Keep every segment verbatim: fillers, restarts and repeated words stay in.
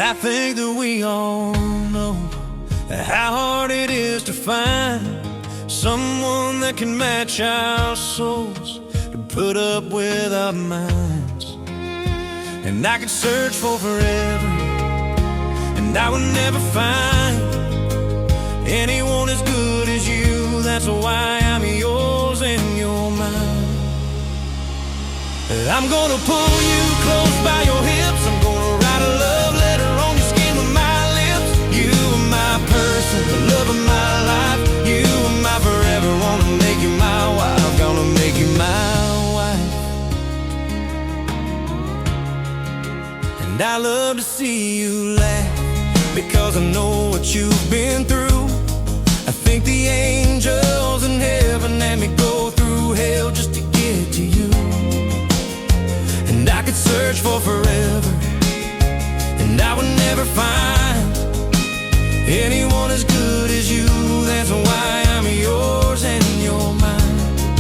I think that we all know how hard it is to find someone that can match our souls, to put up with our minds. And I could search for forever, and I would never find anyone as good as you. That's why I'm yours and you're mine. I'm gonna pull you close by your hips. I'm gonna write a love letter on your skin with my lips. You are my person, the love of my life. You are my forever. Wanna make you my wife. Gonna make you my wife. And I love to see you laugh, because I know what you've been through. I think the angels in heaven let me go through hell just to get to you. And I could search for forever, and I would never find anyone as good as you. That's why I'm yours and you're mine.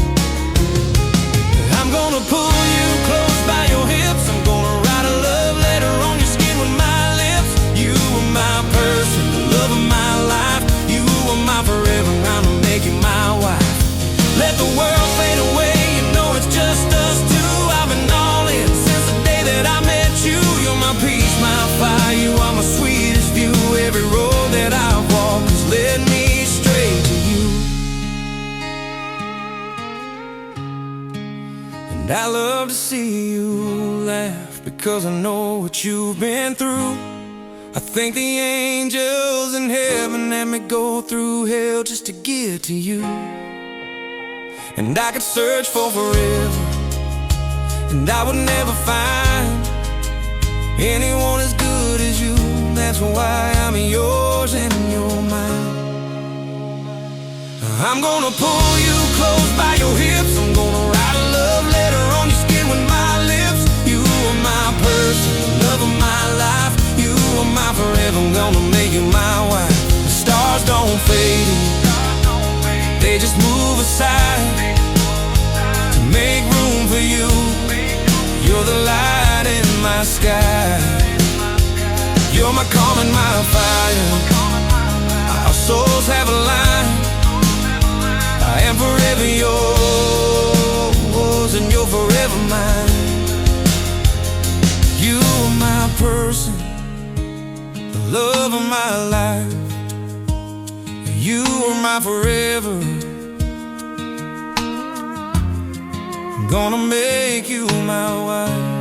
I'm gonna pull you close by your hips. I'm gonna write a love letter on your skin with my lips. You are my person, the love of my life. You are my forever. I'm gonna make you my wife. Let the world fade away, you know it's just us two. I've been all in since the day that I met you. You're my peace, my fire. You are my sweetest view. Every road that I've walked has led me straight to you. And I love to see you laugh, because I know what you've been through. I think the angels in heaven let me go through hell just to get to you. And I could search for forever, and I would never find anyone as good as you. That's why I'm yours and you're mine. I'm gonna pull you close by your hips. I'm gonna write a love letter on your skin with my lips. You are my person, the love of my life. You are my forever. I'm gonna make you my wife. The stars don't fade, they just move aside to make room for you. You're the light in my sky. You're my calm and my fire. Our souls have aligned. I am forever yours and you're forever mine. You are my person, the love of my life. You are my forever. I'm gonna make you my wife.